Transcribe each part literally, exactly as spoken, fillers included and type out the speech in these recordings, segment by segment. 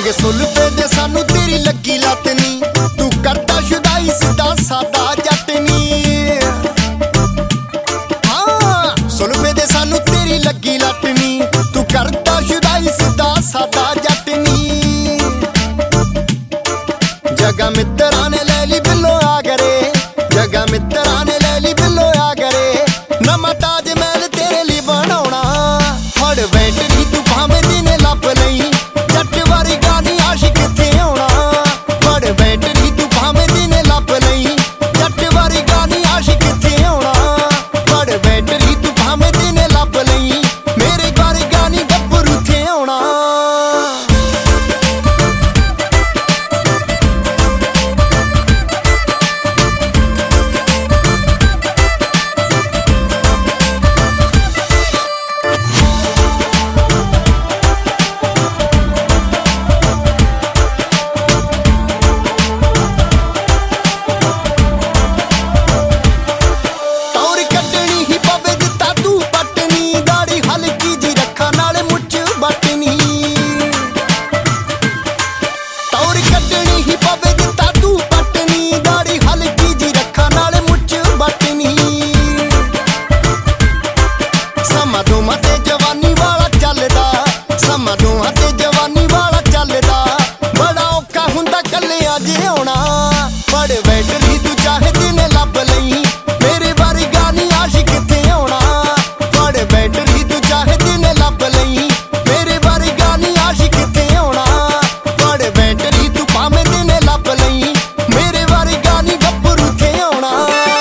ਮੰਗੇ ਸੁਲਫੇ ਦੇ ਸਾਨੂੰ ਤੇਰੀ ਲੱਗੀ ਲੱਤ ਨੀ, ਤੂੰ ਕਰਦਾ ਸ਼ੁਦਾਈ ਸਿੱਧਾ ਸਾਦਾ ਜੱਟ ਨੀ। ਹਾਂ ਸੁਲਫੇ ਦੇ ਸਾਨੂੰ ਤੇਰੀ ਲੱਗੀ ਲੱਤ ਨੀ, ਤੂੰ ਕਰਦਾ ਸ਼ੁਦਾਈ ਸਿੱਧਾ ਸਾਦਾ ਜੱਟ ਨੀ। ਜਗਾ ਮਿੱਤਰਾਂ ਨੇ ਲੈ ਲਈ ਬਿੱਲੋ ਆ ਗਰੇ, ਜਗਾ ਮਿੱਤਰਾਂ ਨੇ ਲੈ ਲਈ ਬਿੱਲੋ ਆ ਗਰੇ, ਨਵਾਂ ਤਾਜ ਮਹਿਲ ਤੇਰੇ ਲਈ ਬਣਾਉਣਾ। ਫੜ ਬੈਟਰੀ ਤੂੰ ਭਾਵੇਂ ਦਿਨੇ ਲੱਭ ਲਈ, ਜੱਟ ਵਾਰੀ ਗਾਨੀ ਆਸ਼ਿਕ ਕਿੱਥੇ ਆਉਣਾ। ਫੜ ਬੈਟਰੀ ਤੂੰ ਭਾਵੇਂ ਦਿਨੇ ਲੱਭ ਲਈ, ਜੱਟ ਵਾਰੀ ਗਾਨੀ ਆਸ਼ਿਕ ਕਿੱਥੇ ਆਉਣਾ। ਫੜ ਬੈਟਰੀ ਤੂੰ ਭਾਵੇਂ ਦਿਨੇ ਲੱਭ ਲਈ, ਮੇਰੇ ਵਾਰੀ ਗਾਨੀ ਗੱਭਰੂ ਥੇ ਆਉਣਾ। ਫੜ ਬੈਟਰੀ ਤੂੰ ਚਾਹੇ ਦਿਨੇ ਲੱਭ ਲਈ, ਮੇਰੇ ਵਾਰੀ ਗਾਨੀ ਆਸ਼ਿਕ ਕਿੱਥੇ ਆਉਣਾ। ਫੜ ਬੈਟਰੀ ਤੂੰ ਚਾਹੇ ਦਿਨੇ ਲੱਭ ਲਈ, ਮੇਰੇ ਵਾਰੀ ਗਾਨੀ ਆਸ਼ਿਕ ਕਿੱਥੇ ਆਉਣਾ। ਫੜ ਬੈਟਰੀ ਤੂੰ ਭਾਵੇਂ ਦਿਨੇ ਲੱਭ ਲਈ, ਮੇਰੇ ਵਾਰੀ ਗਾਨੀ ਗੱਭਰੂ ਥੇ ਆਉਣਾ।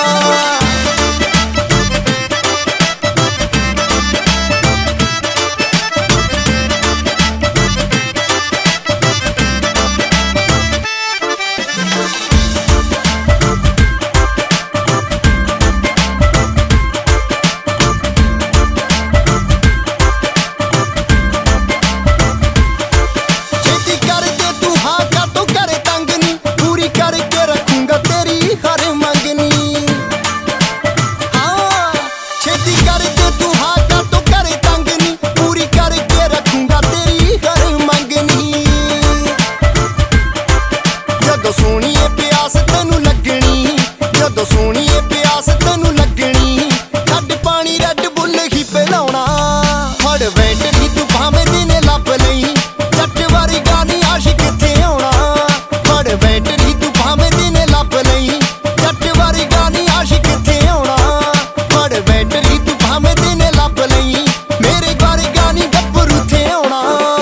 ਜਦੋਂ ਸੋਹਣੀਏ ਪਿਆਸ ਤੈਨੂੰ ਲੱਗਣੀ, ਜਦੋਂ ਸੋਹਣੀਏ ਪਿਆਸ ਤੈਨੂੰ ਲੱਗਣੀ, ਛੱਡ ਪਾਣੀ ਰੈੱਡ ਬੁੱਲ ਹੀ ਪਿਲਾਉਣਾ। ਫੜ ਬੈਟਰੀ ਤੂੰ ਭਾਵੇਂ ਦਿਨੇ ਲੱਭ ਲਈ, ਜੱਟ ਵਾਰੀ ਗਾਨੀ ਆਸ਼ਿਕ ਕਿੱਥੇ ਆਉਣਾ। ਫੜ ਬੈਟਰੀ ਤੂੰ ਭਾਵੇਂ ਦਿਨੇ ਲੱਭ ਲਈ, ਜੱਟ ਵਾਰੀ ਗਾਨੀ ਆਸ਼ਿਕ ਕਿੱਥੇ ਆਉਣਾ। ਫੜ ਬੈਟਰੀ ਤੂੰ ਭਾਵੇਂ ਦਿਨੇ ਲੱਭ ਲਈ, ਮੇਰੇ ਵਾਰੀ ਗਾਨੀ ਗੱਭਰੂ ਥੇ ਆਉਣਾ।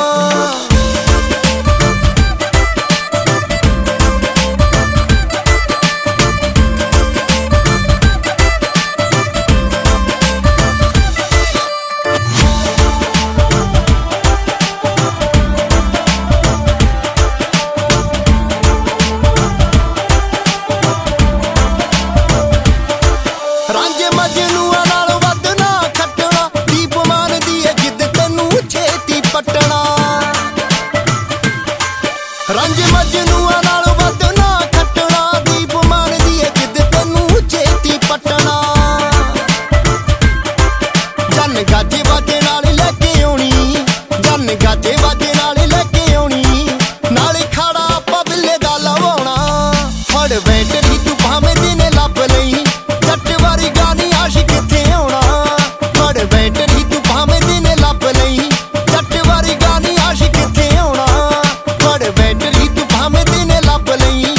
ਰਾਂਝੇ ਮਜਨੂਆਂ ਨਾਲੋਂ ਵੱਧ ਨਾ ਖੱਟਣਾ, ਦੀਪ ਮਾਨ ਦੀ ਏ ਜਿੱਦ ਤੈਨੂੰ ਛੇਤੀ ਪੱਟਣਾ। ਰਾਂਝੇ ਮਜਨੂਆਂ ਨਾਲੋਂ ਵੱਧ ਨਾ ਖੱਟਣਾ, ਦੀਪ ਮਾਨ ਦੀ ਏ ਜਿੱਦ ਤੈਨੂੰ ਛੇਤੀ ਪੱਟਣਾ। ਜਨ ਗਾਜੇ ਬਾਜੇ ਨਾਲ ਲੈ ਕੇ ਆਉਣੀ, ਜਨ ਗਾਜੇ ਬਾਜੇ ਨਾਲ ਲੈ ਕੇ ਆਉਣੀ, ਨਾਲੇ ਖਾੜਾ ਆਪਾਂ ਬਿੱਲੇ ਦਾ ਲਵਾਉਣਾ। ਫੜ ਬੈਟਰੀ ਤੂੰ ਭਾਵੇਂ ਦਿਨੇ ਲੱਭ ਲਈ, ਜੱਟ ਵਾਰੀ ਗਾਨੀ ਆਸ਼ਿਕ ਕਿੱਥੇ ਆਉਣਾ। ਫੜ ਬੈਟਰੀ ਤੂੰ ਭਾਵੇਂ ਦਿਨੇ ਲੱਭ ਲਈ, ਜੱਟ ਵਾਰੀ ਗਾਨੀ ਆਸ਼ਿਕ ਕਿੱਥੇ ਆਉਣਾ। ਫੜ ਬੈਟਰੀ ਤੂੰ ਭਾਵੇਂ ਦਿਨੇ ਲੱਭ ਲਈ,